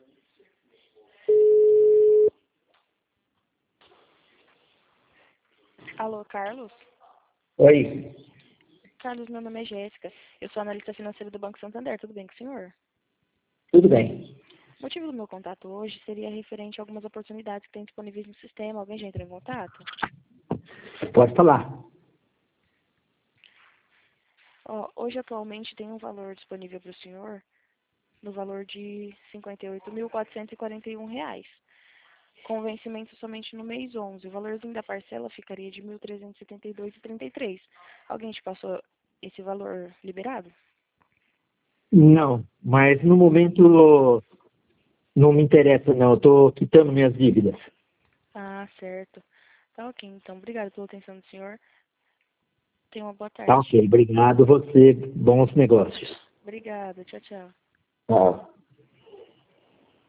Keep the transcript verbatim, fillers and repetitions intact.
Alô, Carlos? Oi, Carlos, meu nome é Jéssica. Eu sou analista financeira do Banco Santander. Tudo bem com o senhor? tudo bem. O motivo do meu contato hoje seria referente a algumas oportunidades que tem disponíveis no sistema. Alguém já entrou em contato? Pode falar. Ó, hoje, atualmente, tem um valor disponível para o senhor no valor de cinquenta e oito mil quatrocentos e quarenta e um reais, com vencimento somente no mês onze. O valorzinho da parcela ficaria de mil trezentos e setenta e dois reais e trinta e três centavos. Alguém te passou esse valor liberado? Não, mas no momento não me interessa não, eu estou quitando minhas dívidas. Ah, certo. Tá ok, então. Obrigado pela atenção do senhor. Tenha uma boa Tá tarde. ok, obrigado você, bons negócios. Obrigada. Tchau, tchau. Tchau.